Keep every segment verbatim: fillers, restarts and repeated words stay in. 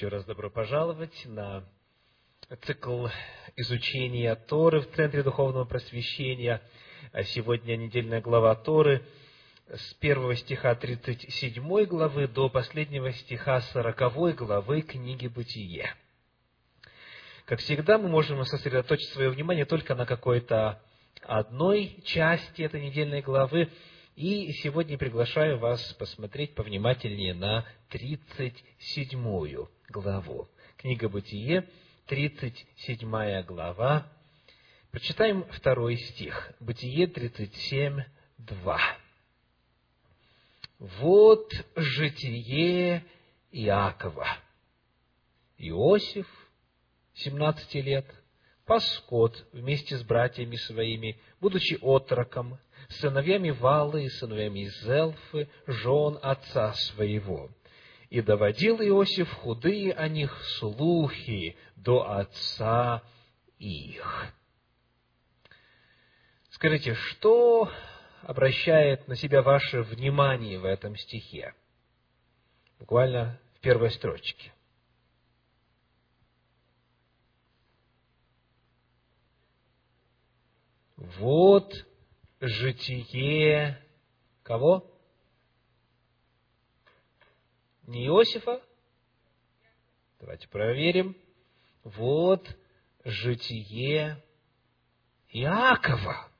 Еще раз добро пожаловать на цикл изучения Торы в Центре Духовного Просвещения. Сегодня недельная глава Торы с первого стиха тридцать седьмой главы до последнего стиха сороковой главы книги Бытие. Как всегда, мы можем сосредоточить свое внимание только на какой-то одной части этой недельной главы. И сегодня приглашаю вас посмотреть повнимательнее на тридцать седьмую главу. Книга Бытие, тридцать седьмая глава. Прочитаем второй стих. Бытие тридцать семь, два. «Вот житие Иакова. Иосиф, семнадцати лет, пас скот вместе с братьями своими, будучи отроком, сыновьями Валы и сыновьями Зелфы, жен отца своего. И доводил Иосиф худые о них слухи до отца их». Скажите, что обращает на себя ваше внимание в этом стихе? Буквально в первой строчке. Вот житие кого? Не Иосифа? Давайте проверим. Вот житие Иакова.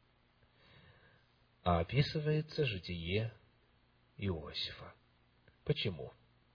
А описывается житие Иосифа. Почему?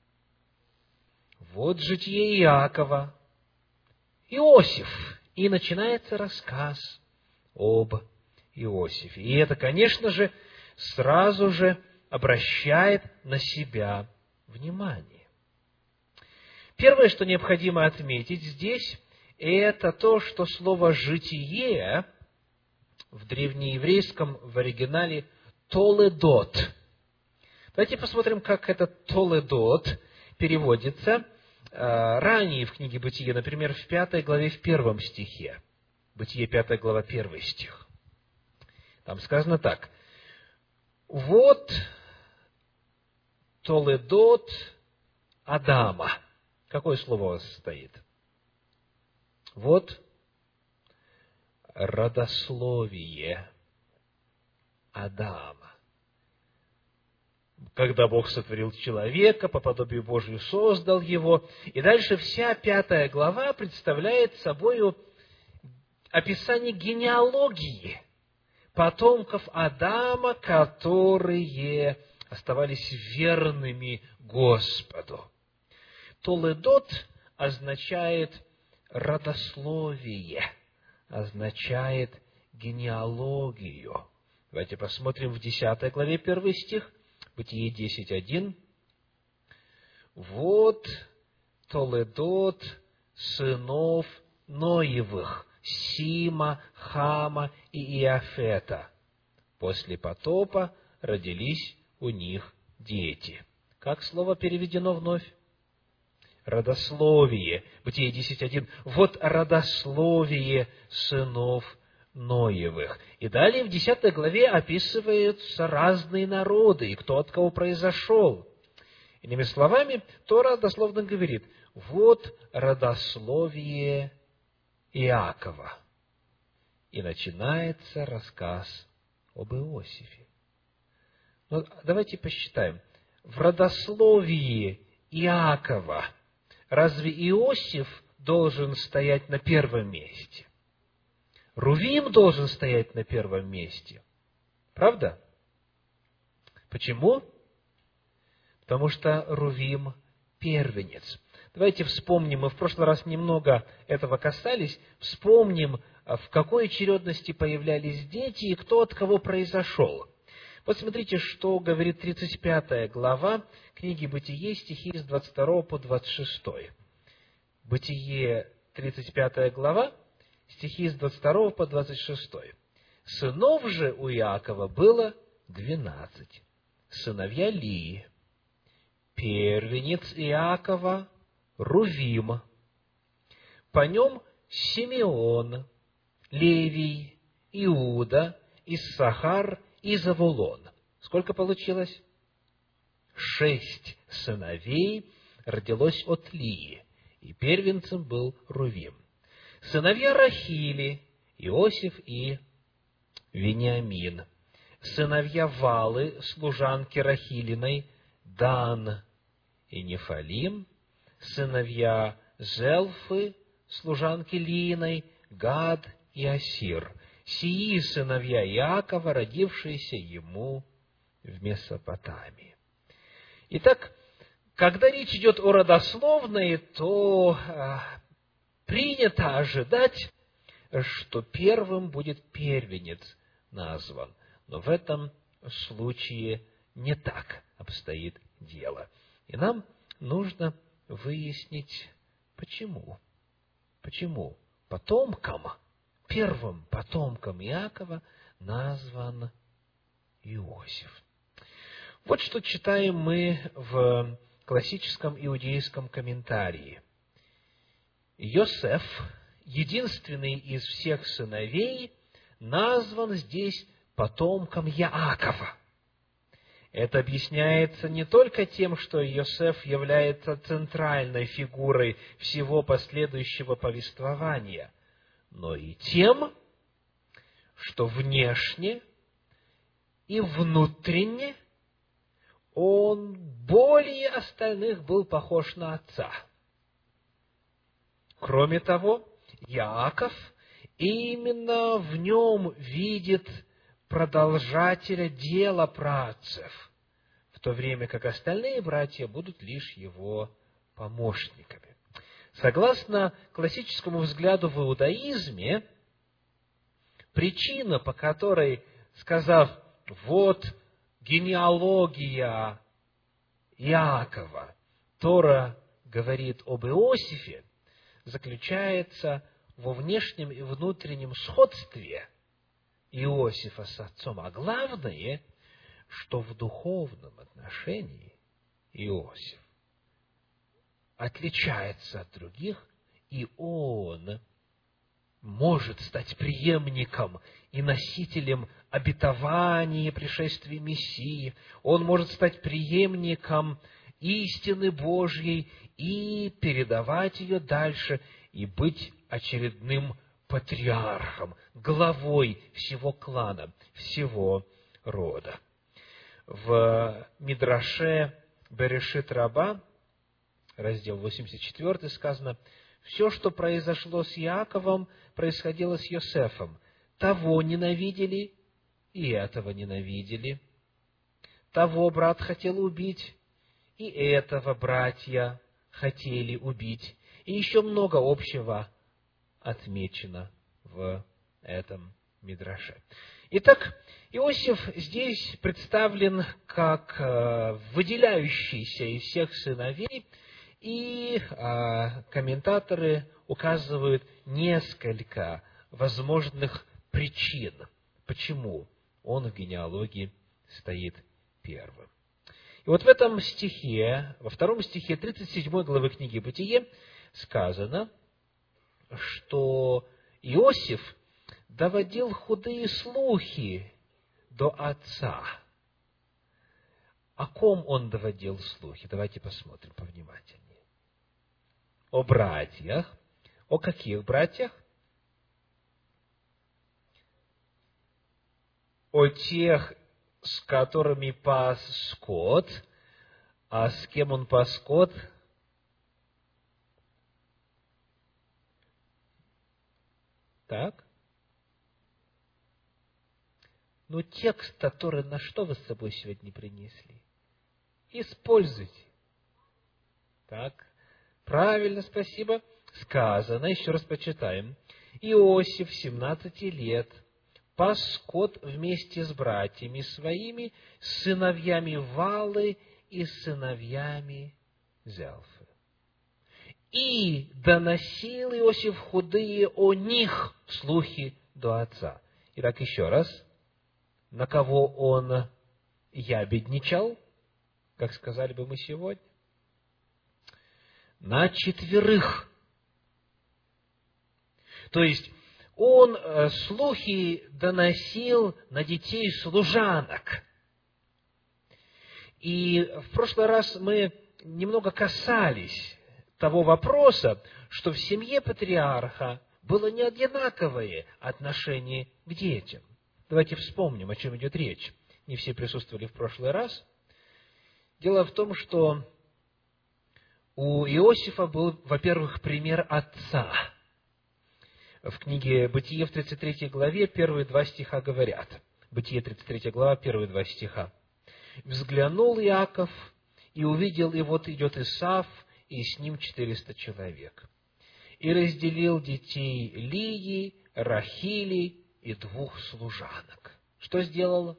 Вот житие Иакова. Иосиф. И начинается рассказ об Иосифе. И это, конечно же, сразу же обращает на себя внимание. Первое, что необходимо отметить здесь, это то, что слово «житие» в древнееврейском в оригинале «толедот». Давайте посмотрим, как этот «толедот» переводится ранее в книге Бытие, например, в пятой главе, в первом стихе. Бытие, пятая глава, первый стих. Там сказано так. Вот толедот Адама. Какое слово у вас стоит? Вот родословие Адама. Когда Бог сотворил человека, по подобию Божию создал его. И дальше вся пятая глава представляет собою описание генеалогии потомков Адама, которые оставались верными Господу. Толедот означает родословие, означает генеалогию. Давайте посмотрим в десятой главе, первый стих, Бытие десять, один. Вот толедот сынов Ноевых, Сима, Хама и Иафета. После потопа родились у них дети. Как слово переведено вновь? Родословие. Бытие десять, один. Вот родословие сынов Ноевых. И далее в десятой главе описываются разные народы, и кто от кого произошел. Иными словами, Тора дословно говорит, вот родословие Иакова. И начинается рассказ об Иосифе. Но давайте посчитаем. В родословии Иакова разве Иосиф должен стоять на первом месте? Рувим должен стоять на первом месте. Правда? Почему? Потому что Рувим первенец. Давайте вспомним, мы в прошлый раз немного этого касались, вспомним, в какой очередности появлялись дети и кто от кого произошел. Вот смотрите, что говорит тридцать пятая глава книги Бытие, стихи с двадцать второго по двадцать шестой. Бытие, тридцать пятая глава, стихи с двадцать второго по двадцать шестой. Сынов же у Иакова было двенадцать. Сыновья Лии. Первенец Иакова Рувим. По нем Симеон, Левий, Иуда, Иссахар и Завулон. Сколько получилось? Шесть сыновей родилось от Лии, и первенцем был Рувим. Сыновья Рахили — Иосиф и Вениамин. Сыновья Валы, служанки Рахилиной — Дан и Нефалим. Сыновья Зелфы, служанки Лииной — Гад и Асир. Сии сыновья Иакова, родившиеся ему в Месопотамии. Итак, когда речь идет о родословной, то а, принято ожидать, что первым будет первенец назван. Но в этом случае не так обстоит дело. И нам нужно выяснить, почему. Почему потомком, первым потомком Иакова назван Иосиф. Вот что читаем мы в классическом иудейском комментарии. Йосеф, единственный из всех сыновей, назван здесь потомком Яакова. Это объясняется не только тем, что Йосеф является центральной фигурой всего последующего повествования, но и тем, что внешне и внутренне он более остальных был похож на отца. Кроме того, Иаков именно в нем видит продолжателя дела праотцев, в то время как остальные братья будут лишь его помощниками. Согласно классическому взгляду в иудаизме, причина, по которой, сказав «вот генеалогия Иакова», Тора говорит об Иосифе, заключается во внешнем и внутреннем сходстве Иосифа с отцом, а главное, что в духовном отношении Иосиф отличается от других, и он может стать преемником и носителем обетования пришествия Мессии. Он может стать преемником истины Божьей и передавать ее дальше, и быть очередным патриархом, главой всего клана, всего рода. В Мидраше Берешит Раба, раздел восемьдесят четыре, сказано: «Все, что произошло с Иаковом, происходило с Йосефом. Того ненавидели, и этого ненавидели. Того брат хотел убить, и этого братья хотели убить». И еще много общего отмечено в этом Мидраше. Итак, Иосиф здесь представлен как выделяющийся из всех сыновей, и комментаторы указывают несколько возможных причин, почему он в генеалогии стоит первым. И вот в этом стихе, во втором стихе тридцать седьмой главы книги Бытие сказано, что Иосиф доводил худые слухи до отца. О ком он доводил слухи? Давайте посмотрим повнимательнее. О братьях. О каких братьях? О тех, с которыми пас скот. А с кем он пас скот? Так? Ну, текст, который на что вы с собой сегодня принесли? Используйте. Так? Правильно, спасибо. Сказано, еще раз почитаем. Иосиф, семнадцати лет, пас скот вместе с братьями своими, с сыновьями Валы и сыновьями Зелфы. И доносил Иосиф худые о них слухи до отца. Итак, еще раз. На кого он ябедничал, как сказали бы мы сегодня? На четверых. То есть, он слухи доносил на детей служанок. И в прошлый раз мы немного касались того вопроса, что в семье патриарха было не одинаковое отношение к детям. Давайте вспомним, о чем идет речь. Не все присутствовали в прошлый раз. Дело в том, что у Иосифа был, во-первых, пример отца. В книге «Бытие» в тридцать третьей главе первые два стиха говорят. Бытие, тридцать третья глава, первые два стиха. «Взглянул Иаков, и увидел, и вот идет Исав, и с ним четыреста человек. И разделил детей Лии, Рахили и двух служанок». Что сделал?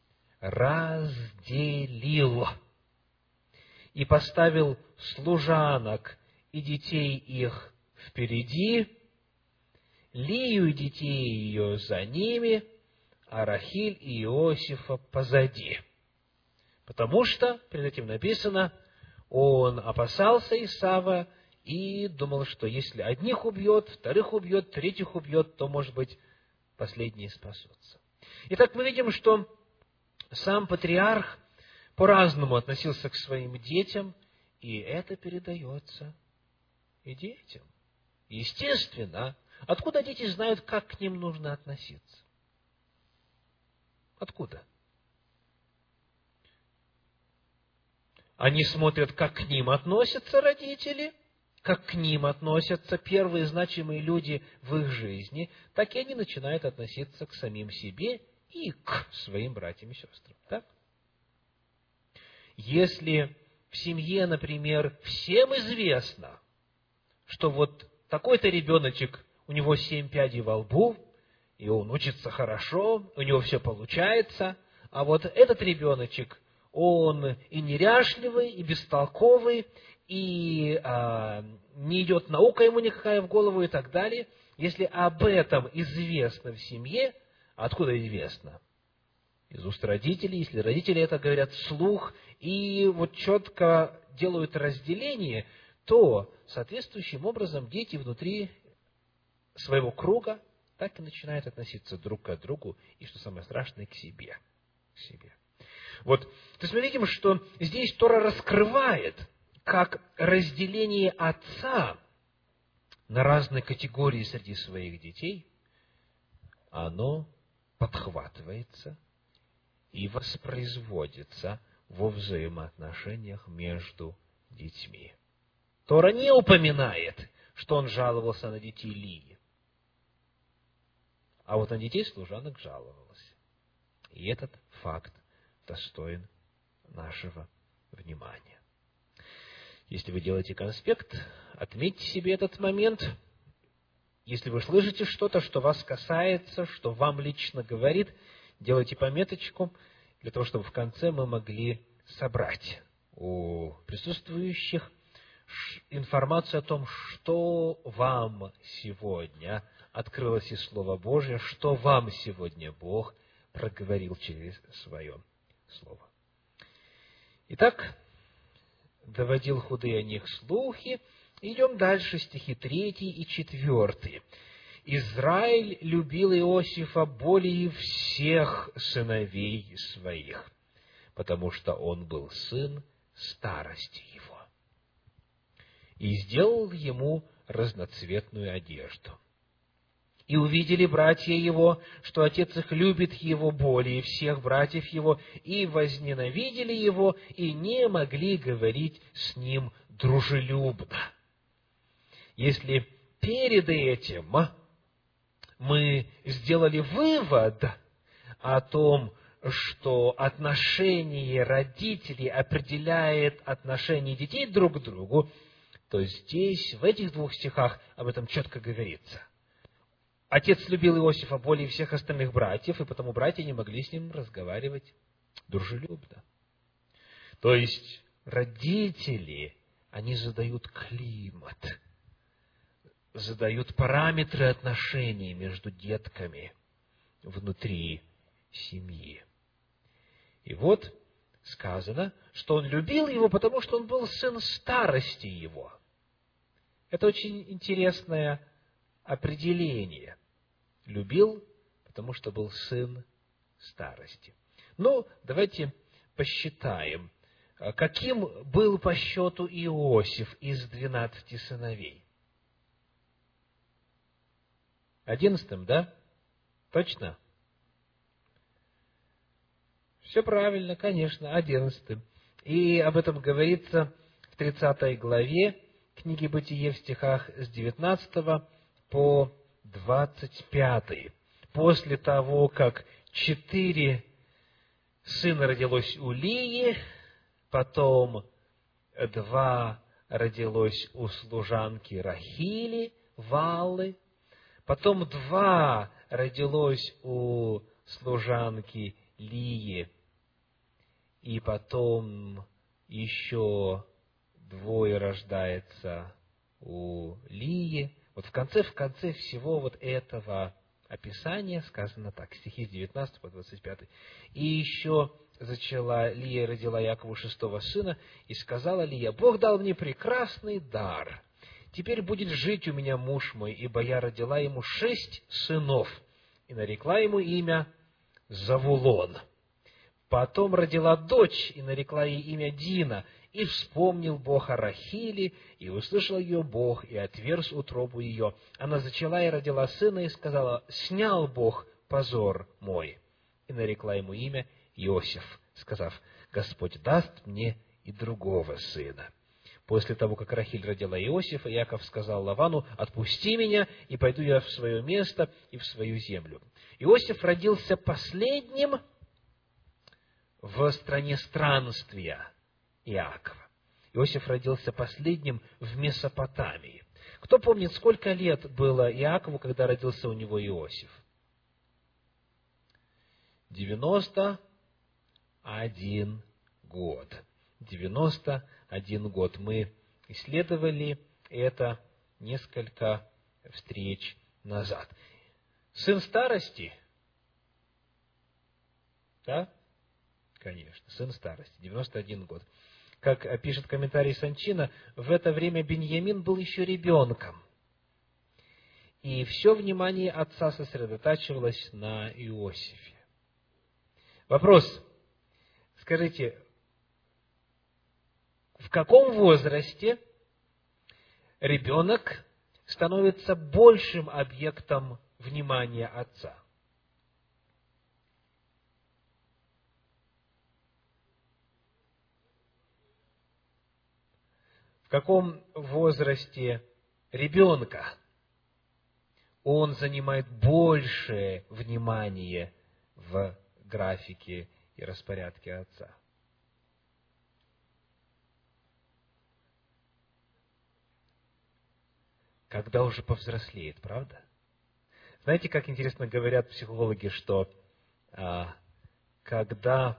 Разделил. «И поставил служанок и детей их впереди, Лию и детей ее за ними, а Рахиль и Иосифа позади. Потому что, перед этим написано, он опасался Исава и думал, что если одних убьет, вторых убьет, третьих убьет, то, может быть, последние спасутся». Итак, мы видим, что сам патриарх по-разному относился к своим детям, и это передается и детям. Естественно, откуда дети знают, как к ним нужно относиться? Откуда? Они смотрят, как к ним относятся родители, как к ним относятся первые значимые люди в их жизни, так и они начинают относиться к самим себе и к своим братьям и сестрам. Так? Если в семье, например, всем известно, что вот такой-то ребеночек, у него семь пядей во лбу, и он учится хорошо, у него все получается, а вот этот ребеночек, он и неряшливый, и бестолковый, и а, не идет наука ему никакая в голову и так далее. Если об этом известно в семье, откуда известно? Из уст родителей, если родители это говорят вслух и вот четко делают разделение, то соответствующим образом дети внутри своего круга так и начинают относиться друг к другу и, что самое страшное, к себе. К себе. Вот, то есть мы видим, что здесь Тора раскрывает, как разделение отца на разные категории среди своих детей, оно подхватывается и воспроизводится во взаимоотношениях между детьми. Тора не упоминает, что он жаловался на детей Лии, а вот на детей служанок жаловался. И этот факт достоин нашего внимания. Если вы делаете конспект, отметьте себе этот момент. Если вы слышите что-то, что вас касается, что вам лично говорит, делайте пометочку, для того, чтобы в конце мы могли собрать у присутствующих информацию о том, что вам сегодня открылось из Слова Божия, что вам сегодня Бог проговорил через Свое Слово. Итак, доводил худые о них слухи. Идем дальше, стихи третий и четвертый. «Израиль любил Иосифа более всех сыновей своих, потому что он был сын старости его, и сделал ему разноцветную одежду. И увидели братья его, что отец их любит его более всех братьев его, и возненавидели его, и не могли говорить с ним дружелюбно». Если перед этим мы сделали вывод о том, что отношение родителей определяет отношение детей друг к другу, то здесь, в этих двух стихах, об этом четко говорится. Отец любил Иосифа более всех остальных братьев, и потому братья не могли с ним разговаривать дружелюбно. То есть родители, они задают климат, задают параметры отношений между детками внутри семьи. И вот сказано, что он любил его, потому что он был сын старости его. Это очень интересное определение. Любил, потому что был сын старости. Ну, давайте посчитаем. каким был по счету Иосиф из двенадцати сыновей? Одиннадцатым, да? Точно? Все правильно, конечно, одиннадцатым. И об этом говорится в тридцатой главе книги Бытие в стихах с девятнадцатого по двадцать пятый. После того, как четыре сына родилось у Лии, потом два родилось у служанки Рахили, Валлы, потом два родилось у служанки Лии, и потом еще двое рождается у Лии. Вот в конце, в конце всего вот этого описания сказано так, стихи с девятнадцатого по двадцать пятый. «И еще зачала Лия, родила Якову шестого сына, и сказала Лия: Бог дал мне прекрасный дар. Теперь будет жить у меня муж мой, ибо я родила ему шесть сынов, и нарекла ему имя Завулон. Потом родила дочь, и нарекла ей имя Дина. И вспомнил Бог о Рахиле, и услышал ее Бог, и отверз утробу ее. Она зачала и родила сына, и сказала: снял Бог позор мой. И нарекла ему имя Иосиф, сказав: Господь даст мне и другого сына. После того, как Рахиль родила Иосифа, Иаков сказал Лавану: отпусти меня, и пойду я в свое место и в свою землю. Иосиф родился последним в стране странствия Иакова. Иосиф родился последним в Месопотамии. Кто помнит, сколько лет было Иакову, когда родился у него Иосиф? девяносто один год. девяносто один год. Мы исследовали это несколько встреч назад. Сын старости? Да? Конечно, сын старости, девяносто один год. Как пишет комментарий Санчина, в это время Беньямин был еще ребенком. И все внимание отца сосредотачивалось на Иосифе. Вопрос. Скажите, в каком возрасте ребенок становится большим объектом внимания отца? В каком возрасте ребенка он занимает большее внимание в графике и распорядке отца? Когда уже повзрослеет, правда? Знаете, как интересно говорят психологи, что а, когда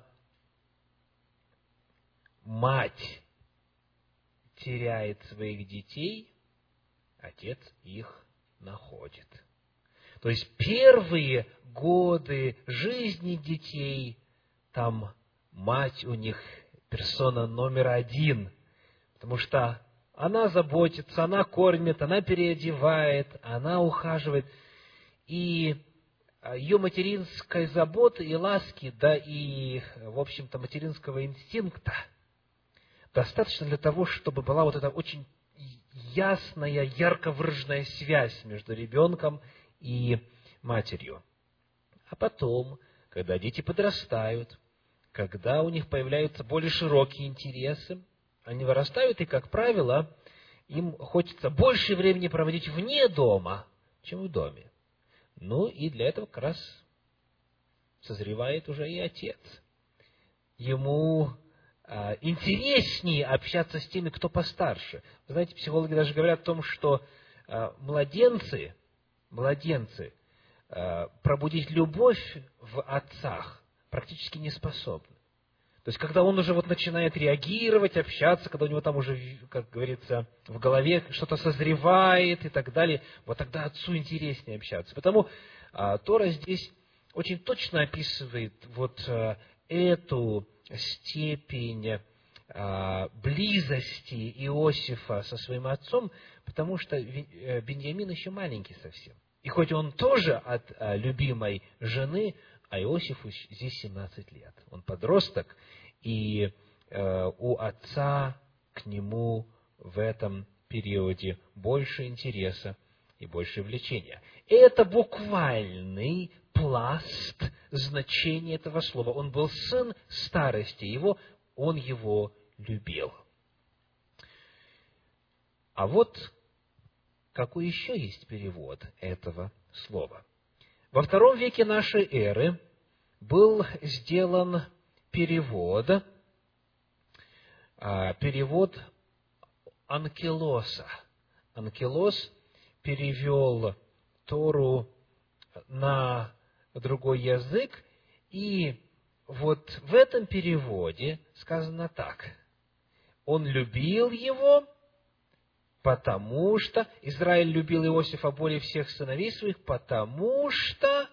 мать теряет своих детей, отец их находит. То есть первые годы жизни детей, там мать у них персона номер один, потому что она заботится, она кормит, она переодевает, она ухаживает. И ее материнской заботы и ласки, да и, в общем-то, материнского инстинкта достаточно для того, чтобы была вот эта очень ясная, ярко выраженная связь между ребенком и матерью. А потом, когда дети подрастают, когда у них появляются более широкие интересы, они вырастают, и, как правило, им хочется больше времени проводить вне дома, чем в доме. Ну, и для этого как раз созревает уже и отец. Ему а, интереснее общаться с теми, кто постарше. Вы знаете, психологи даже говорят о том, что а, младенцы, младенцы а, пробудить любовь в отцах практически не способны. То есть, когда он уже вот начинает реагировать, общаться, когда у него там уже, как говорится, в голове что-то созревает и так далее, вот тогда отцу интереснее общаться. Потому а, Тора здесь очень точно описывает вот а, эту степень а, близости Иосифа со своим отцом, потому что Беньямин еще маленький совсем. И хоть он тоже от а, любимой жены, а Иосифу здесь семнадцать лет. Он подросток, и э, у отца к нему в этом периоде больше интереса и больше влечения. Это буквальный пласт значения этого слова. Он был сын старости его, он его любил. А вот какой еще есть перевод этого слова? Во втором веке нашей эры был сделан перевод, перевод Анкилоса. Анкилос перевел Тору на другой язык, и вот в этом переводе сказано так: он любил его, потому что Израиль любил Иосифа более всех сыновей своих, потому что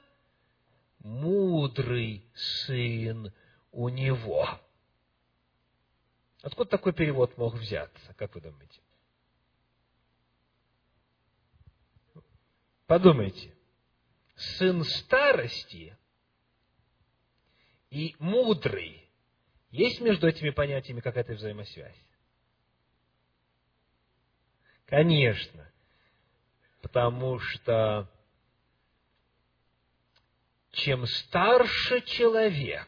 мудрый сын у него. Откуда такой перевод мог взяться, как вы думаете? Подумайте. Сын старости и мудрый. Есть между этими понятиями какая-то взаимосвязь? Конечно. Потому что чем старше человек,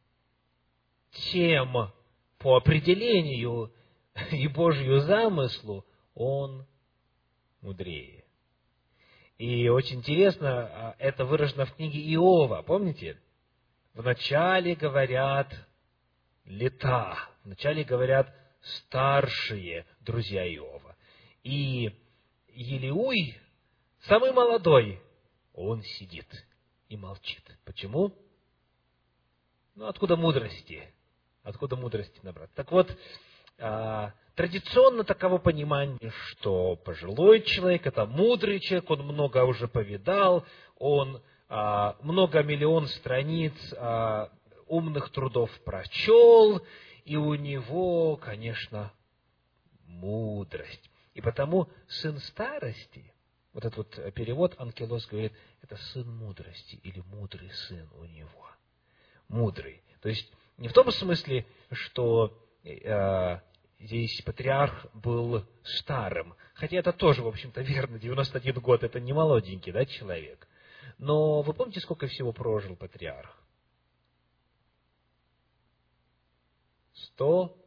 тем по определению и Божью замыслу он мудрее. И очень интересно, это выражено в книге Иова. Помните? Вначале говорят лета, вначале говорят старшие друзья Иова. И Елиуй, самый молодой, он сидит и молчит. Почему? Ну, откуда мудрости? Откуда мудрости набрать? Так вот, традиционно таково понимание, что пожилой человек – это мудрый человек, он много уже повидал, он а, много миллион страниц а, умных трудов прочел, и у него, конечно, мудрость. И потому сын старости, вот этот вот перевод Анкилос говорит, это сын мудрости или мудрый сын у него. Мудрый. То есть не в том смысле, что э, здесь патриарх был старым, хотя это тоже, в общем-то, верно, девяносто один год, это не молоденький, да, человек. Но вы помните, сколько всего прожил патриарх? Сто?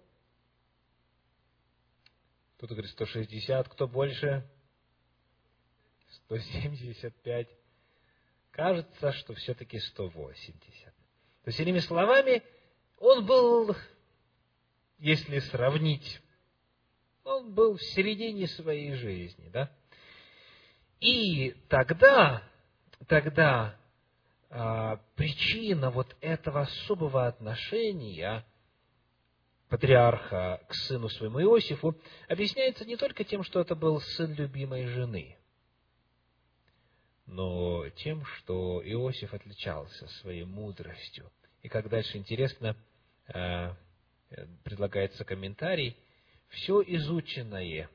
Кто-то говорит сто шестьдесят, кто больше? сто семьдесят пять. Кажется, что все-таки сто восемьдесят. То есть, иными словами, он был, если сравнить, он был в середине своей жизни, да? И тогда, тогда а, причина вот этого особого отношения патриарха к сыну своему Иосифу объясняется не только тем, что это был сын любимой жены, но тем, что Иосиф отличался своей мудростью. И как дальше интересно, предлагается комментарий, все изученное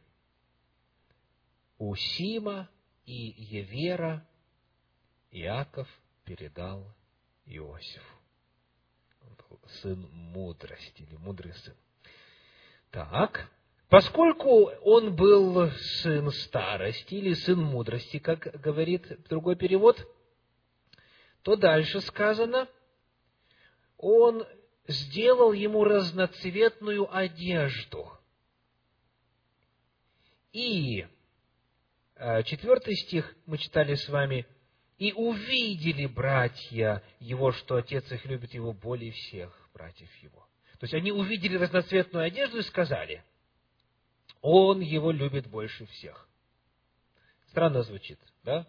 у Сима и Евера Иаков передал Иосифу. Сын мудрости, или мудрый сын. Так, поскольку он был сын старости, или сын мудрости, как говорит другой перевод, то дальше сказано, он сделал ему разноцветную одежду. И четвертый стих мы читали с вами, «И увидели братья его, что отец их любит его более всех братьев его». То есть они увидели разноцветную одежду и сказали, он его любит больше всех. Странно звучит, да?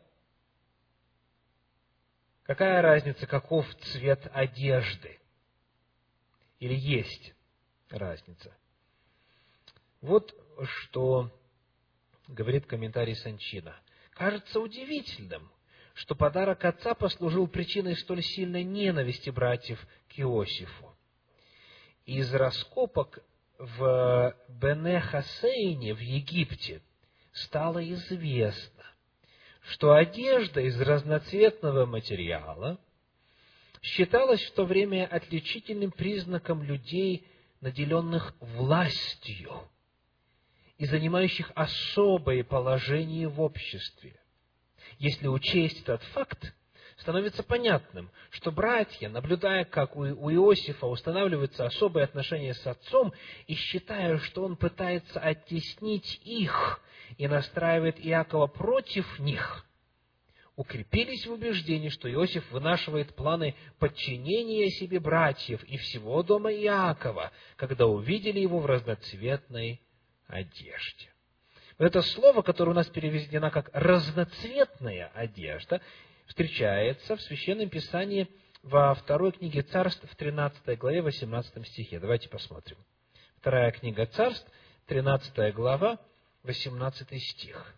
Какая разница, каков цвет одежды? Или есть разница? Вот что говорит комментарий Санчина. Кажется удивительным, что подарок отца послужил причиной столь сильной ненависти братьев к Иосифу. Из раскопок в Бене-Хасейне в Египте стало известно, что одежда из разноцветного материала считалась в то время отличительным признаком людей, наделенных властью и занимающих особое положение в обществе. Если учесть этот факт, становится понятным, что братья, наблюдая, как у Иосифа устанавливаются особые отношения с отцом, и считая, что он пытается оттеснить их и настраивает Иакова против них, укрепились в убеждении, что Иосиф вынашивает планы подчинения себе братьев и всего дома Иакова, когда увидели его в разноцветной одежде. Вот это слово, которое у нас переведено как «разноцветная одежда», встречается в Священном Писании во второй книге Царств, в тринадцатой главе, восемнадцатом стихе. Давайте посмотрим. Вторая книга Царств, тринадцатая глава, восемнадцатый стих.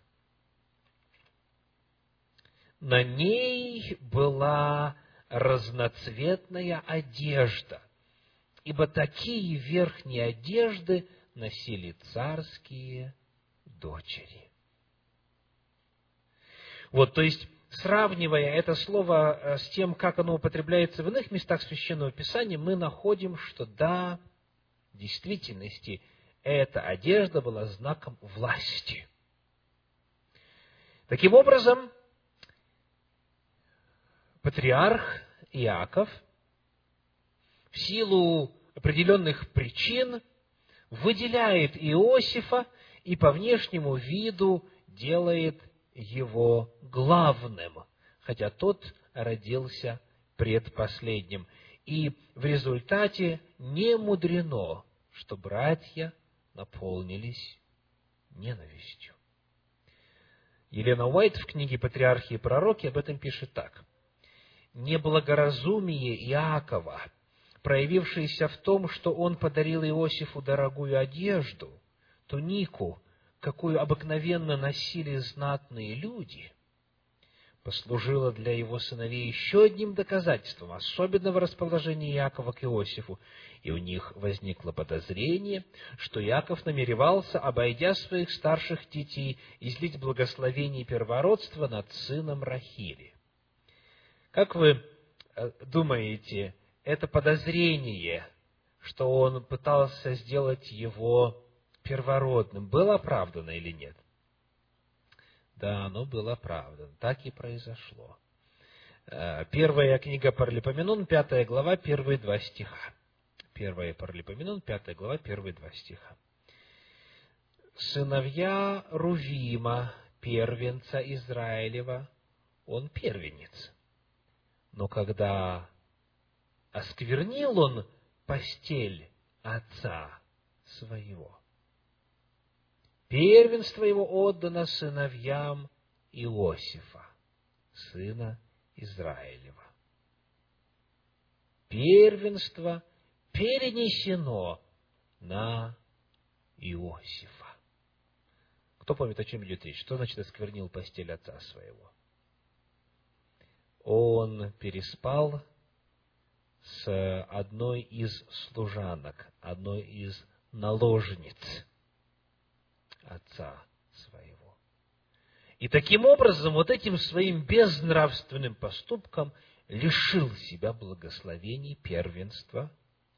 «На ней была разноцветная одежда, ибо такие верхние одежды носили царские дочери». Вот, то есть, сравнивая это слово с тем, как оно употребляется в иных местах Священного Писания, мы находим, что да, в действительности, эта одежда была знаком власти. Таким образом, патриарх Иаков в силу определенных причин выделяет Иосифа и по внешнему виду делает его главным, хотя тот родился предпоследним. И в результате не мудрено, что братья наполнились ненавистью. Елена Уайт в книге «Патриархи и пророки» об этом пишет так. «Неблагоразумие Иакова, проявившееся в том, что он подарил Иосифу дорогую одежду, тунику, какую обыкновенно носили знатные люди, послужило для его сыновей еще одним доказательством особенного расположения Иакова к Иосифу, и у них возникло подозрение, что Иаков намеревался, обойдя своих старших детей, излить благословение первородства над сыном Рахили». Как вы думаете, это подозрение, что он пытался сделать его первородным, было оправдано или нет? Да, оно было оправдано. Так и произошло. Первая книга Паралипоменон, пятая глава, первые два стиха. Первая Паралипоменон, пятая глава, первые два стиха. «Сыновья Рувима, первенца Израилева, он первенец. Но когда осквернил он постель отца своего, первенство его отдано сыновьям Иосифа, сына Израилева. Первенство перенесено на Иосифа». Кто помнит, о чем идет речь? Что значит осквернил постель отца своего? Он переспал с одной из служанок, одной из наложниц отца своего. И таким образом, вот этим своим безнравственным поступком лишил себя благословений первенства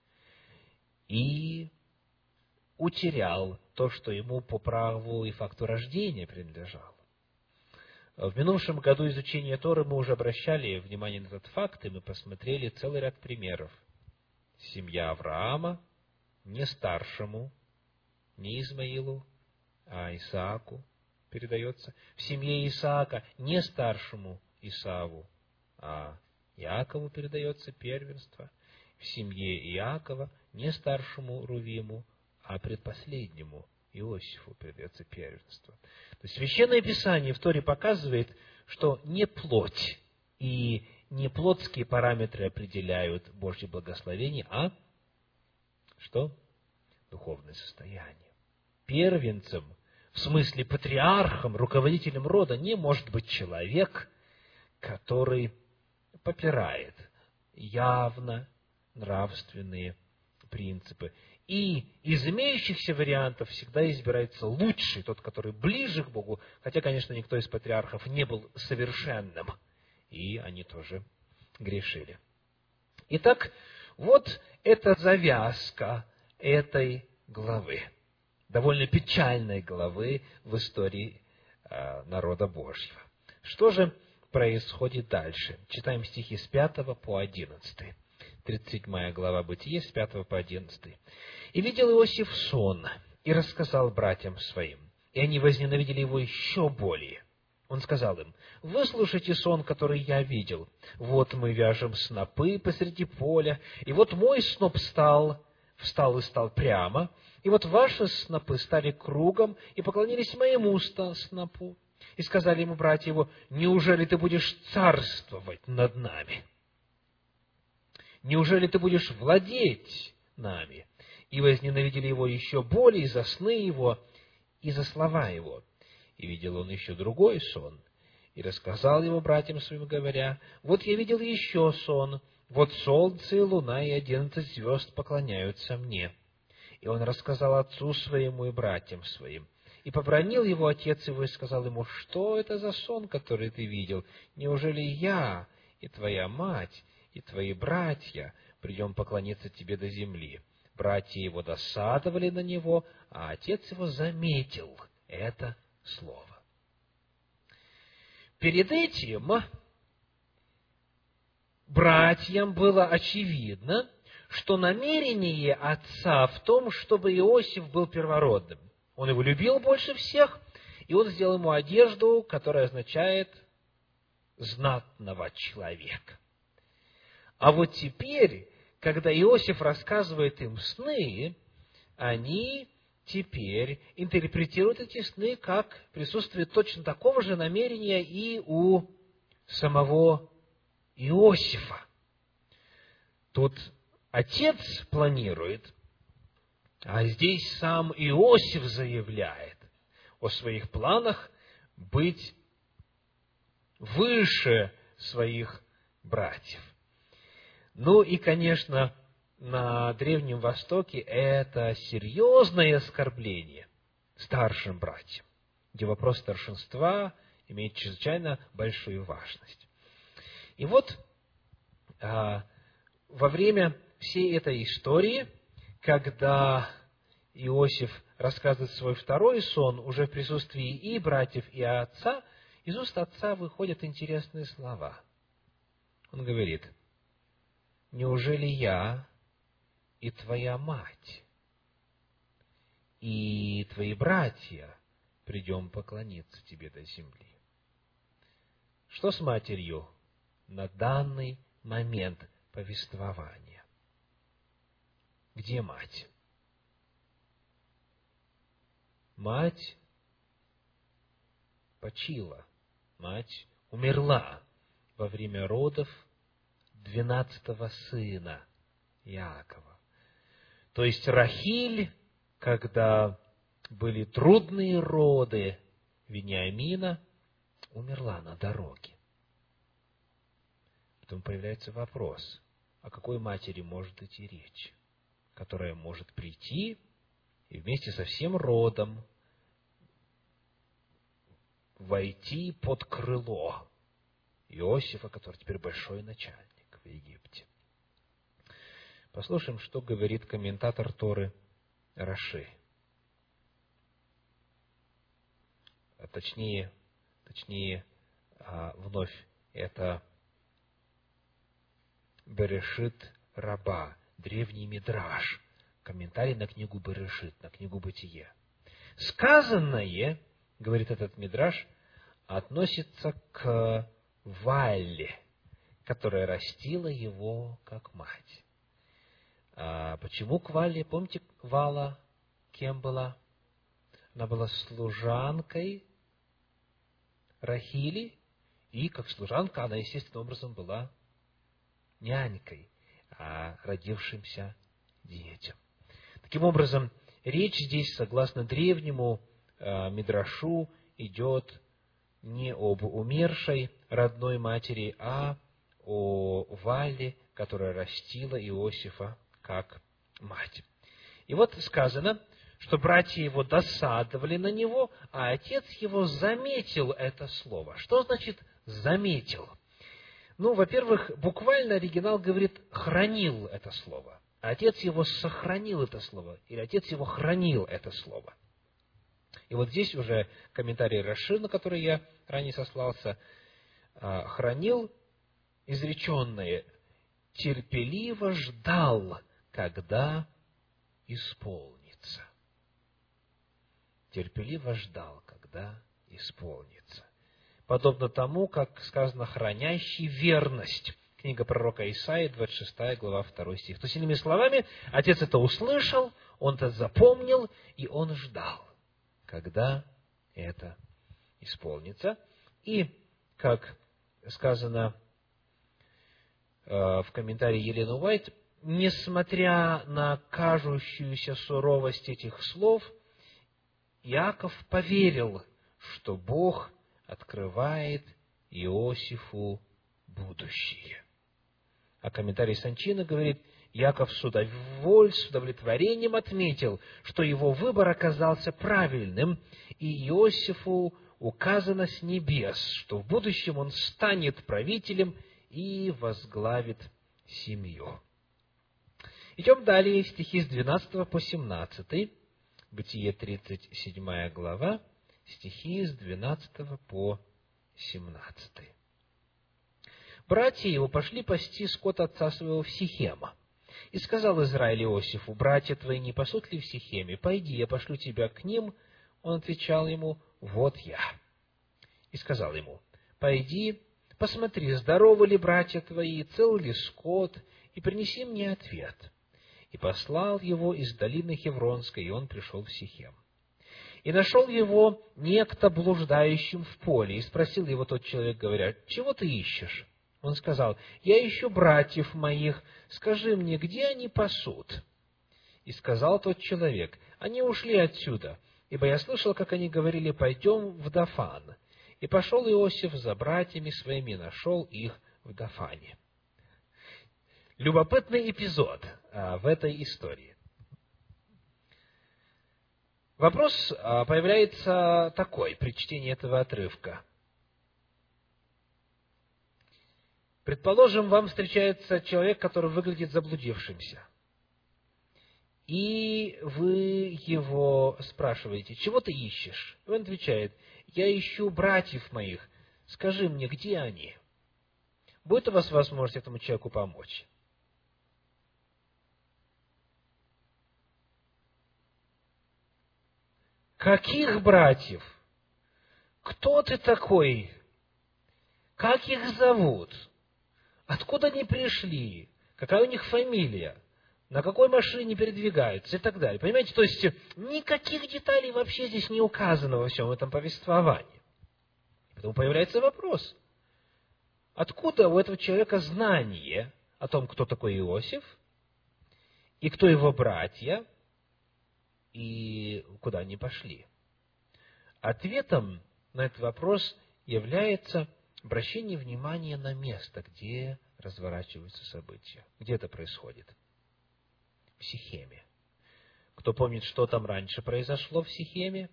и утерял то, что ему по праву и факту рождения принадлежало. В минувшем году изучения Торы мы уже обращали внимание на этот факт, и мы посмотрели целый ряд примеров. Семья Авраама не старшему, не Измаилу, а Исааку передается. В семье Исаака не старшему Исаву, а Иакову передается первенство. В семье Иакова не старшему Рувиму, а предпоследнему Иосифу передается первенство. То есть Священное Писание в Торе показывает, что не плоть и не плотские параметры определяют Божье благословение, а что? Духовное состояние. Первенцем, в смысле патриархом, руководителем рода, не может быть человек, который попирает явно нравственные принципы. И из имеющихся вариантов всегда избирается лучший, тот, который ближе к Богу, хотя, конечно, никто из патриархов не был совершенным, и они тоже грешили. Итак, вот эта завязка этой главы, довольно печальной главы в истории э, народа Божьего. Что же происходит дальше? Читаем стихи с пятого по одиннадцатый. тридцать седьмая глава Бытие, с пятого по одиннадцатый. «И видел Иосиф сон, и рассказал братьям своим, и они возненавидели его еще более. Он сказал им: выслушайте сон, который я видел. Вот мы вяжем снопы посреди поля, и вот мой сноп встал, встал и стал прямо, и вот ваши снопы стали кругом и поклонились моему снопу. И сказали ему братья его: неужели ты будешь царствовать над нами? Неужели ты будешь владеть нами? И возненавидели его еще более за сны его и за слова его. И видел он еще другой сон, и рассказал его братьям своим, говоря: вот я видел еще сон, вот солнце и луна и одиннадцать звезд поклоняются мне. И он рассказал отцу своему и братьям своим. И побранил его отец его, и сказал ему: что это за сон, который ты видел? Неужели я и твоя мать и твои братья придем поклониться тебе до земли? Братья его досадовали на него, а отец его заметил это слово. Перед этим братьям было очевидно, что намерение отца в том, чтобы Иосиф был первородным. Он его любил больше всех, и он сделал ему одежду, которая означает знатного человека. А вот теперь, когда Иосиф рассказывает им сны, они теперь интерпретируют эти сны как присутствие точно такого же намерения и у самого Иосифа. Тут отец планирует, а здесь сам Иосиф заявляет о своих планах быть выше своих братьев. Ну и, конечно, на Древнем Востоке это серьезное оскорбление старшим братьям, где вопрос старшинства имеет чрезвычайно большую важность. И вот а, во время всей этой истории, когда Иосиф рассказывает свой второй сон уже в присутствии и братьев, и отца, из уст отца выходят интересные слова. Он говорит: неужели я и твоя мать, и твои братья придем поклониться тебе до земли? Что с матерью на данный момент повествования? Где мать? Мать почила, мать умерла во время родов двенадцатого сына Иакова. То есть Рахиль, когда были трудные роды Вениамина, умерла на дороге. Потом появляется вопрос: о какой матери может идти речь, которая может прийти и вместе со всем родом войти под крыло Иосифа, который теперь большой начальник в Египте? Послушаем, что говорит комментатор Торы Раши. А точнее, точнее, вновь это Берешит Раба, древний мидраш, комментарий на книгу Берешит, на книгу Бытие. Сказанное, говорит этот мидраш, относится к Валле, которая растила его как мать. А почему к Валле? Помните, Вала кем была? Она была служанкой Рахили, и как служанка она, естественным образом, была нянькой родившимся детям. Таким образом, речь здесь, согласно древнему э, мидрашу, идет не об умершей родной матери, а о Вале, которая растила Иосифа как мать. И вот сказано, что братья его досадовали на него, а отец его заметил это слово. Что значит «заметил»? Ну, во-первых, буквально оригинал говорит «хранил» это слово. а отец его сохранил это слово, или отец его хранил это слово. И вот здесь уже комментарий Раши, на который я ранее сослался, хранил изреченное, терпеливо ждал, когда исполнится. Терпеливо ждал, когда исполнится. Подобно тому, как сказано, хранящий верность. Книга пророка Исаии, двадцать шестая глава, второй стих. То есть, иными словами, отец это услышал, он это запомнил, и он ждал, когда это исполнится. И, как сказано э, в комментарии Елены Уайт, несмотря на кажущуюся суровость этих слов, Иаков поверил, что Бог открывает Иосифу будущее. А комментарий Санчина говорит, Иаков с удовлетворением отметил, что его выбор оказался правильным, и Иосифу указано с небес, что в будущем он станет правителем и возглавит семью. Идем далее, стихи с двенадцатого по семнадцатый, Бытие тридцать седьмая глава, стихи с двенадцатого по семнадцатый. Братья его пошли пасти скот отца своего в Сихема. И сказал Израиль Иосифу, братья твои не пасут ли в Сихеме? Пойди, я пошлю тебя к ним. Он отвечал ему, вот я. И сказал ему, пойди, посмотри, здоровы ли братья твои, цел ли скот, и принеси мне ответ. И послал его из долины Хевронской, и он пришел в Сихем. И нашел его некто блуждающим в поле, и спросил его тот человек, говоря, чего ты ищешь? Он сказал, я ищу братьев моих, скажи мне, где они пасут? И сказал тот человек, они ушли отсюда, ибо я слышал, как они говорили, пойдем в Дафан. И пошел Иосиф за братьями своими, нашел их в Дафане. Любопытный эпизод а, в этой истории. Вопрос а, появляется такой при чтении этого отрывка. Предположим, вам встречается человек, который выглядит заблудившимся. И вы его спрашиваете, чего ты ищешь? И он отвечает, я ищу братьев моих, скажи мне, где они? Будет у вас возможность этому человеку помочь? Каких братьев? Кто ты такой? Как их зовут? Откуда они пришли? Какая у них фамилия? На какой машине передвигаются? И так далее. Понимаете, то есть никаких деталей вообще здесь не указано во всем этом повествовании. Поэтому появляется вопрос. Откуда у этого человека знание о том, кто такой Иосиф, и кто его братья, и куда они пошли? Ответом на этот вопрос является обращение внимания на место, где разворачиваются события. Где это происходит? В Сихеме. Кто помнит, что там раньше произошло в Сихеме?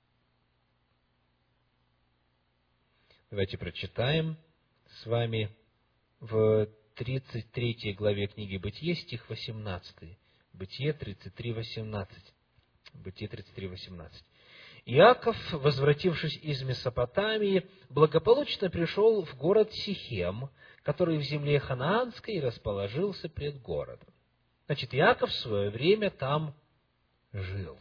Давайте прочитаем с вами в тридцать третьей главе книги Бытие, стих восемнадцатый. Бытие тридцать три, восемнадцать. Бытие тридцать три, восемнадцать. Иаков, возвратившись из Месопотамии, благополучно пришел в город Сихем, который в земле Ханаанской, и расположился пред городом. Значит, Иаков в свое время там жил.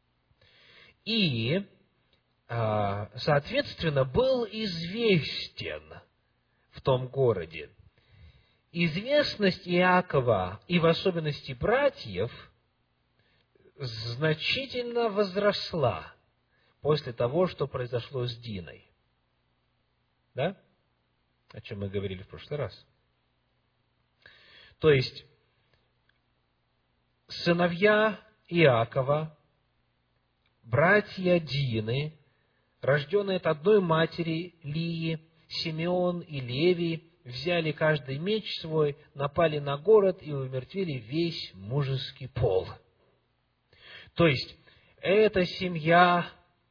И, соответственно, был известен в том городе. Известность Иакова, и в особенности братьев, значительно возросла после того, что произошло с Диной. Да? О чем мы говорили в прошлый раз. То есть, сыновья Иакова, братья Дины, рожденные от одной матери Лии, Симеон и Левий, взяли каждый меч свой, напали на город и умертвили весь мужеский пол. То есть, эта семья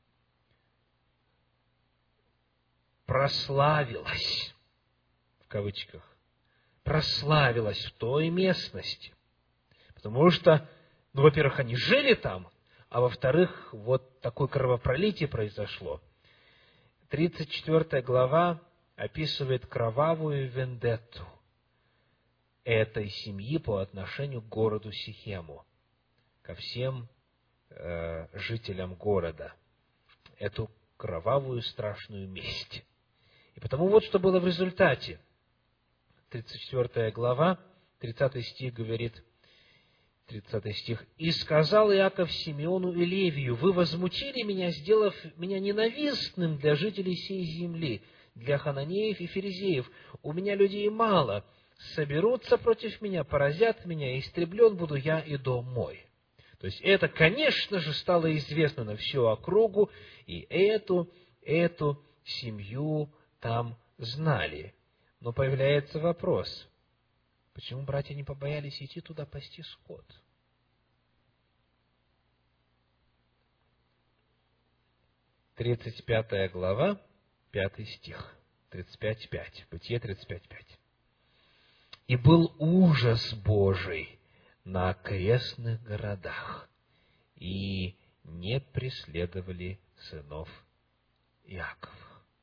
прославилась, в кавычках, прославилась в той местности, Потому что, ну, во-первых, они жили там, а во-вторых, вот такое кровопролитие произошло. тридцать четвёртая глава описывает кровавую вендетту этой семьи по отношению к городу Сихему, ко всем э, жителям города, эту кровавую страшную месть. И потому вот что было в результате. тридцать четвёртая глава, тридцатый стих говорит, тридцатый стих. «И сказал Иаков Симеону и Левию: вы возмутили меня, сделав меня ненавистным для жителей сей земли, для хананеев и ферезеев. У меня людей мало, соберутся против меня, поразят меня, и истреблен буду я и дом мой». То есть это, конечно же, стало известно на всю округу, и эту, эту семью там знали. Но появляется вопрос: почему братья не побоялись идти туда пасти скот? тридцать пятая глава, пятый стих. тридцать пять пять. Бытие тридцать пять пять. «И был ужас Божий на окрестных городах, и не преследовали сынов Иакова».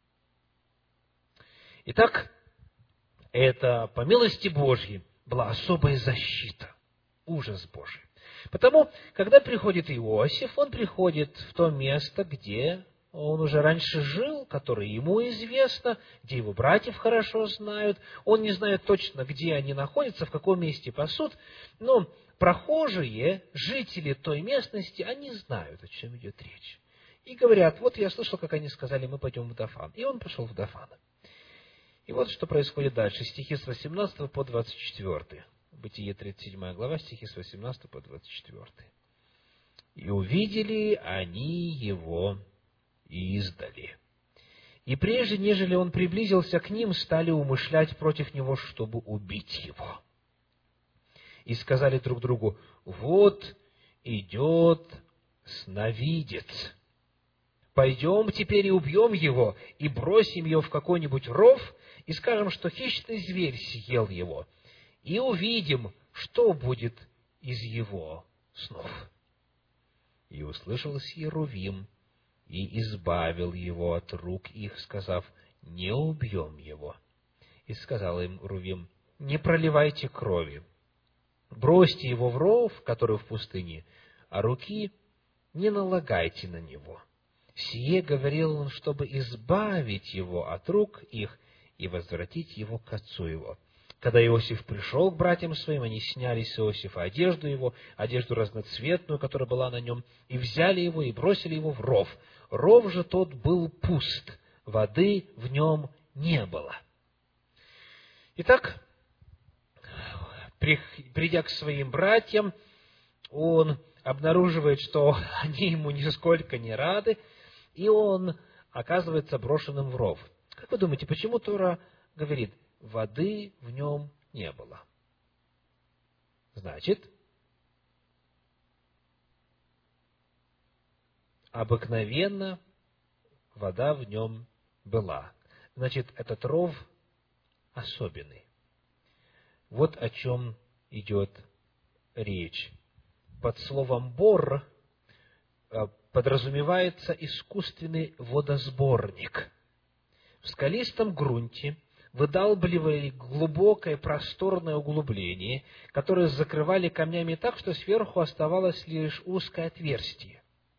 Итак, это, по милости Божьей, была особая защита, ужас Божий. Потому, когда приходит Иосиф, он приходит в то место, где он уже раньше жил, которое ему известно, где его братьев хорошо знают. Он не знает точно, где они находятся, в каком месте пасут, но прохожие, жители той местности, они знают, о чем идет речь. И говорят: вот я слышал, как они сказали, мы пойдем в Дофан. И он пошел в Дофан. И вот что происходит дальше. Стихи с восемнадцатого по двадцать четвёртый. Бытие тридцать седьмая глава, стихи с восемнадцатого по двадцать четвёртый. «И увидели они его издали. И прежде, нежели он приблизился к ним, стали умышлять против него, чтобы убить его. И сказали друг другу: вот идет сновидец. Пойдем теперь и убьем его, и бросим его в какой-нибудь ров, и скажем, что хищный зверь съел его, и увидим, что будет из его снов. И услышал Сьерувим, и избавил его от рук их, сказав: не убьем его. И сказал им Рувим: не проливайте крови, бросьте его в ров, который в пустыне, а руки не налагайте на него. Сие говорил он, чтобы избавить его от рук их и возвратить его к отцу его. Когда Иосиф пришел к братьям своим, они сняли с Иосифа одежду его, одежду разноцветную, которая была на нем, и взяли его, и бросили его в ров. Ров же тот был пуст, воды в нем не было. Итак, придя к своим братьям, он обнаруживает, что они ему нисколько не рады, и он оказывается брошенным в ров. Как вы думаете, почему Тора говорит: воды в нем не было? Значит, обыкновенно вода в нем была. Значит, этот ров особенный. Вот о чем идет речь. Под словом «бор» подразумевается искусственный водосборник. В скалистом грунте выдалбливали глубокое просторное углубление, которое закрывали камнями так, что сверху оставалось лишь узкое отверстие.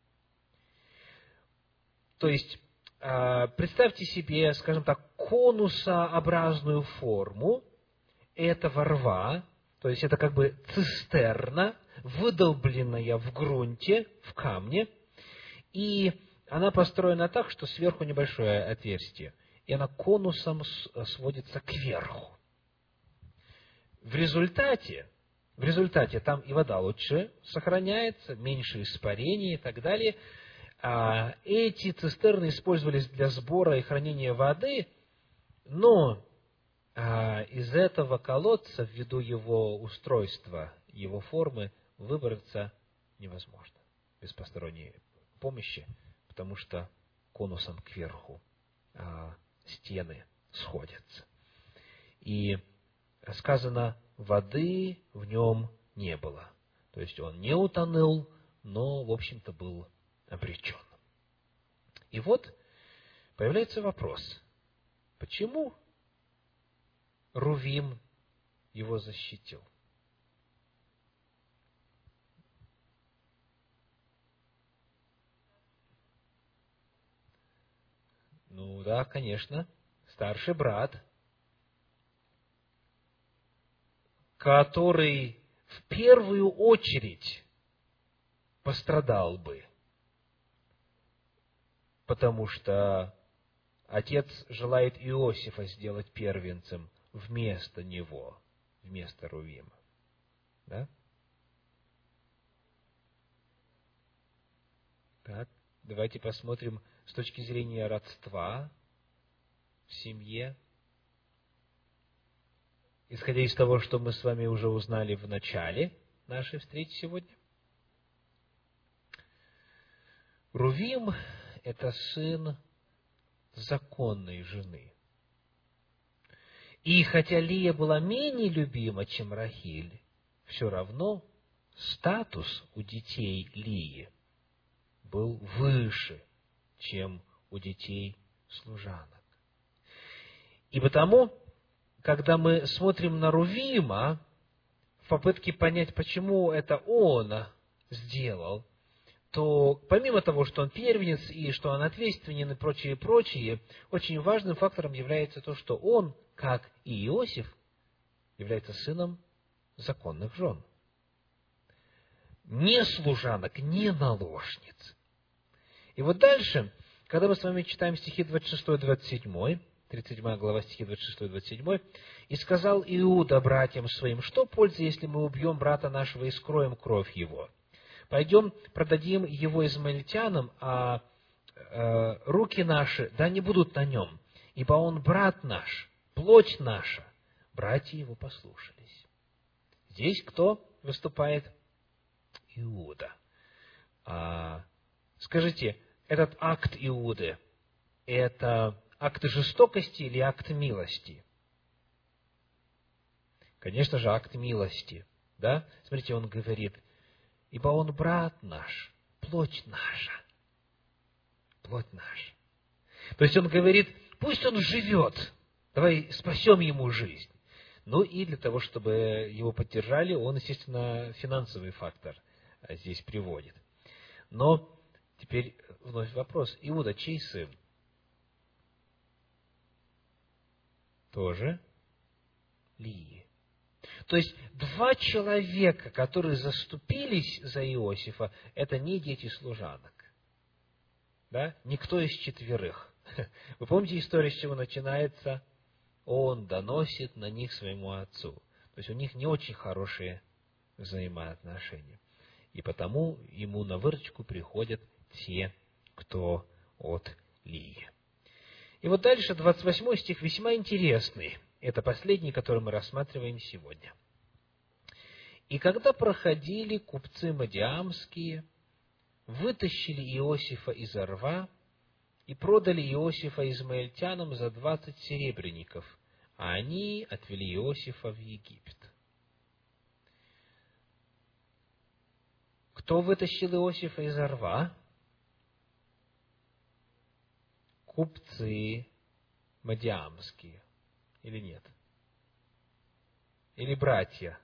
То есть, представьте себе, скажем так, конусообразную форму этого рва, то есть это как бы цистерна, выдолбленная в грунте, в камне, и она построена так, что сверху небольшое отверстие, и она конусом сводится кверху. В результате, в результате там и вода лучше сохраняется, меньше испарений и так далее. А эти цистерны использовались для сбора и хранения воды, но а, из этого колодца, ввиду его устройства, его формы, выбраться невозможно без посторонней помощи, потому что конусом кверху а, стены сходятся. И сказано, воды в нем не было. То есть он не утонул, но, в общем-то, был обречен. И вот появляется вопрос, почему Рувим его защитил? Ну да, конечно, старший брат, который в первую очередь пострадал бы, потому что отец желает Иосифа сделать первенцем вместо него, вместо Рувима. Да? Так, давайте посмотрим с точки зрения родства в семье. Исходя из того, что мы с вами уже узнали в начале нашей встречи сегодня. Рувим – это сын законной жены. И хотя Лия была менее любима, чем Рахиль, все равно статус у детей Лии был выше, чем у детей служанок. И потому, когда мы смотрим на Рувима, в попытке понять, почему это он сделал, то помимо того, что он первенец и что он ответственен и прочее, прочее, очень важным фактором является то, что он, как и Иосиф, является сыном законных жен. Не служанок, не наложниц. И вот дальше, когда мы с вами читаем стихи двадцать шесть двадцать семь, тридцать седьмая глава, стихи двадцать шесть двадцать семь, «И сказал Иуда братьям своим, что пользы, если мы убьем брата нашего и скроем кровь его? Пойдем, продадим его измаильтянам, а э, руки наши, да не будут на нем, ибо он брат наш, плоть наша». Братья его послушались. Здесь кто выступает? Иуда. А, скажите, этот акт Иуды, это акт жестокости или акт милости? Конечно же, акт милости. Да? Смотрите, он говорит, ибо он брат наш, плоть наша. Плоть наша. То есть он говорит, пусть он живет, давай спасем ему жизнь. Ну и для того, чтобы его поддержали, он, естественно, финансовый фактор здесь приводит. Но теперь вновь вопрос. Иуда чей сын? Тоже Лии. То есть два человека, которые заступились за Иосифа, это не дети служанок. Да? Никто из четверых. Вы помните историю, с чего начинается? Он доносит на них своему отцу. То есть у них не очень хорошие взаимоотношения. И потому ему на выручку приходят те, кто от Лии. И вот дальше двадцать восьмой стих весьма интересный. Это последний, который мы рассматриваем сегодня. «И когда проходили купцы мадиамские, вытащили Иосифа из рва и продали Иосифа измаильтянам за двадцать серебряников, а они отвели Иосифа в Египет». Кто вытащил Иосифа из рва? Купцы мадиамские. Или нет? Или братья?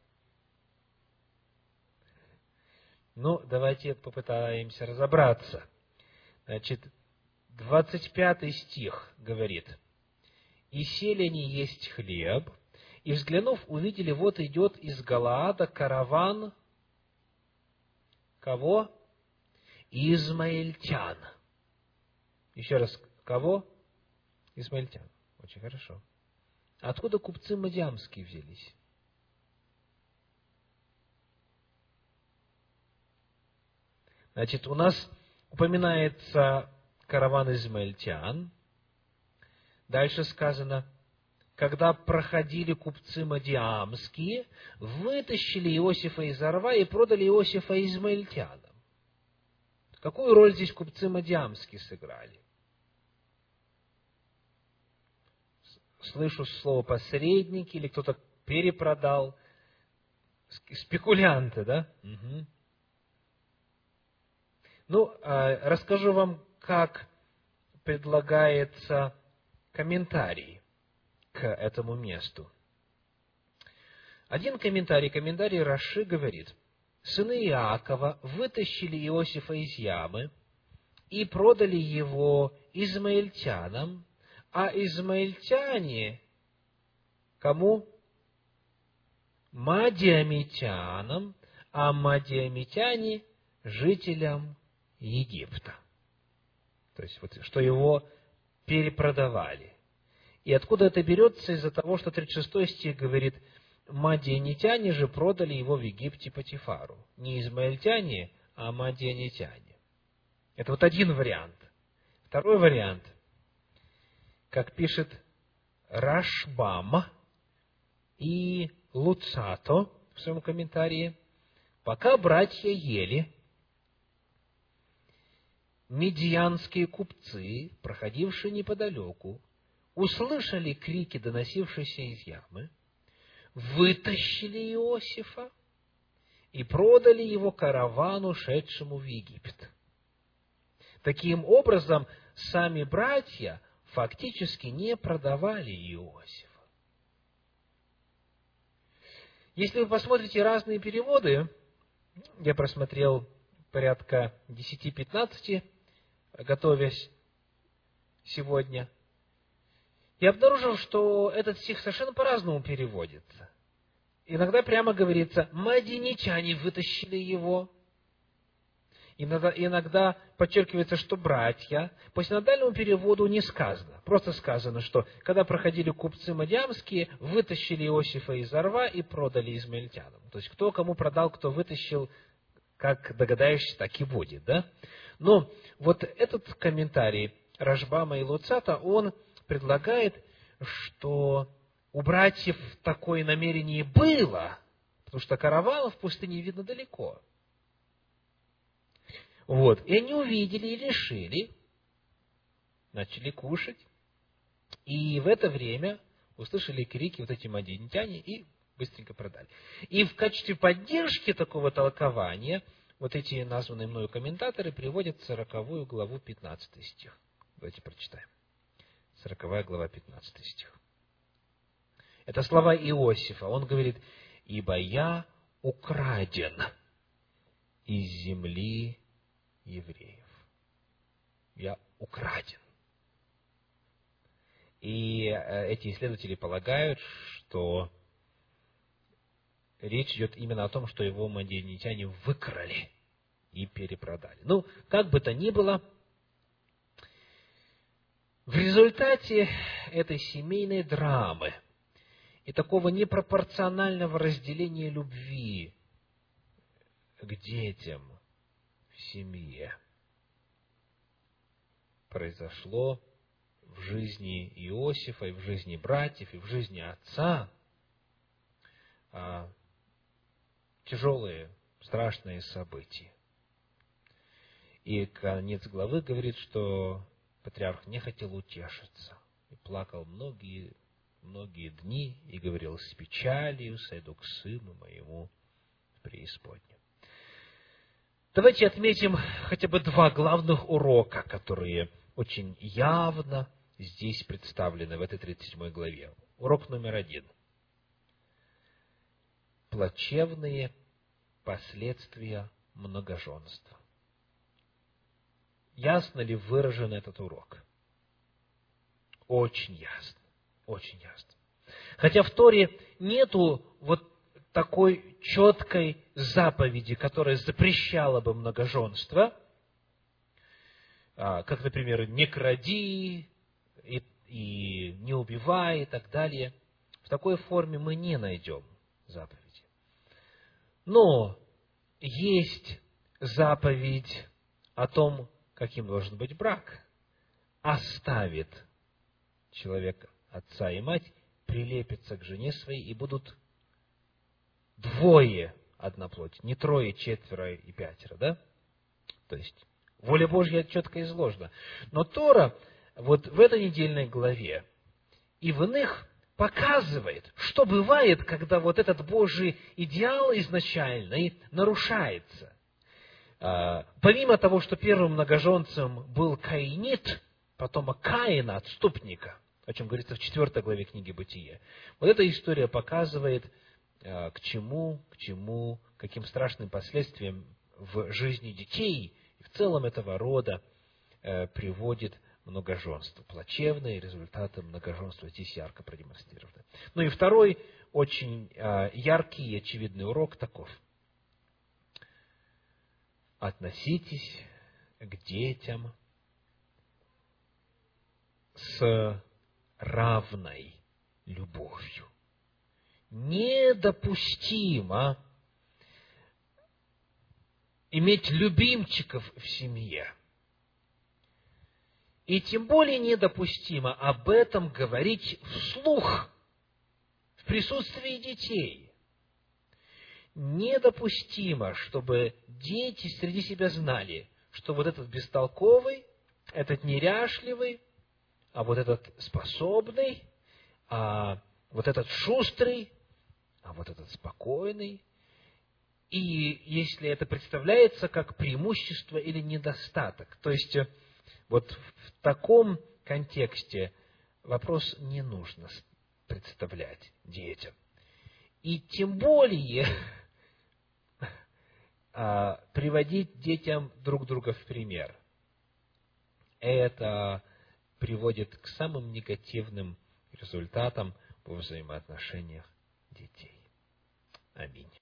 Ну, давайте попытаемся разобраться. Значит, двадцать пятый стих говорит, «И сели они есть хлеб, и, взглянув, увидели, вот идет из Галаада караван». Кого? Измаильтян. Еще раз, кого? Измаильтян. Очень хорошо. Откуда купцы мадиамские взялись? Значит, у нас упоминается караван измаильтян. Дальше сказано, когда проходили купцы мадиамские, вытащили Иосифа из рва и продали Иосифа измаильтянам. Какую роль здесь купцы мадиамские сыграли? Слышу слово «посредники» или кто-то перепродал. спекулянты, да? Угу. Ну, расскажу вам, как предлагается комментарий к этому месту. Один комментарий, комментарий Раши говорит: сыны Иакова вытащили Иосифа из ямы и продали его измаильтянам, а измаильтяне кому? Мадиамитянам, а мадиамитяне жителям Египта. То есть, вот, что его перепродавали. И откуда это берется? Из-за того, что тридцать шестой стих говорит: мадианитяне же продали его в Египте Потифару. Не измаильтяне, а мадианитяне. Это вот один вариант. Второй вариант, как пишет Рашбам и Луцато в своем комментарии: пока братья ели, медианские купцы, проходившие неподалеку, услышали крики, доносившиеся из ямы, вытащили Иосифа и продали его каравану, шедшему в Египет. Таким образом, сами братья фактически не продавали Иосифа. Если вы посмотрите разные переводы, я просмотрел порядка десяти-пятнадцати, готовясь сегодня, я обнаружил, что этот стих совершенно по-разному переводится. Иногда прямо говорится: мадианитяне вытащили его. Иногда, иногда подчеркивается, что братья. По синодальному переводу не сказано. Просто сказано, что когда проходили купцы мадиамские, вытащили Иосифа из рва и продали измаильтянам. То есть, кто кому продал, кто вытащил, как догадаешься, так и будет. Да? Но вот этот комментарий Рашбама и Луцата, он предлагает, что у братьев такое намерение было, потому что каравана в пустыне видно далеко. Вот. И они увидели и решили, начали кушать, и в это время услышали крики вот эти мадианитяне и быстренько продали. И в качестве поддержки такого толкования вот эти названные мною комментаторы приводят сороковую главу, пятнадцатый стих. Давайте прочитаем. Сороковая глава, пятнадцатый стих. Это слова Иосифа. Он говорит: «Ибо я украден из земли евреев». Я украден. И эти исследователи полагают, что речь идет именно о том, что его мадианитяне выкрали и перепродали. Ну, как бы то ни было, в результате этой семейной драмы и такого непропорционального разделения любви к детям в семье произошло в жизни Иосифа, и в жизни братьев, и в жизни отца а, тяжелые, страшные события. И конец главы говорит, что патриарх не хотел утешиться и плакал многие, многие дни и говорил: с печалью сойду к сыну моему в преисподнюю. Давайте отметим хотя бы два главных урока, которые очень явно здесь представлены в этой тридцать седьмой главе. Урок номер один. Плачевные последствия многоженства. Ясно ли выражен этот урок? Очень ясно. Очень ясно. Хотя в Торе нету вот такой четкой заповеди, которая запрещала бы многоженство, как, например, не кради и, и не убивай и так далее. В такой форме мы не найдем заповеди. Но есть заповедь о том, каким должен быть брак. Оставит человек отца и мать, прилепится к жене своей, и будут двое одна плоть, не трое, четверо и пятеро, да? То есть, воля Божья четко изложена. Но Тора вот в этой недельной главе и в иных показывает, что бывает, когда вот этот Божий идеал изначальный нарушается. Помимо того, что первым многоженцем был Каинит, потомок Каина, отступника, о чем говорится в четвёртой главе книги Бытие, вот эта история показывает, к чему, к чему, каким страшным последствиям в жизни детей и в целом этого рода приводит многоженство. Плачевные результаты многоженства здесь ярко продемонстрированы. Ну и второй, очень яркий и очевидный урок таков. Относитесь к детям с равной любовью. Недопустимо иметь любимчиков в семье. И тем более недопустимо об этом говорить вслух, в присутствии детей. Недопустимо, чтобы дети среди себя знали, что вот этот бестолковый, этот неряшливый, а вот этот способный, а вот этот шустрый, а вот этот спокойный. И если это представляется как преимущество или недостаток, то есть вот в таком контексте вопрос не нужно представлять детям. И тем более приводить детям друг друга в пример. Это приводит к самым негативным результатам во взаимоотношениях детей. Аминь.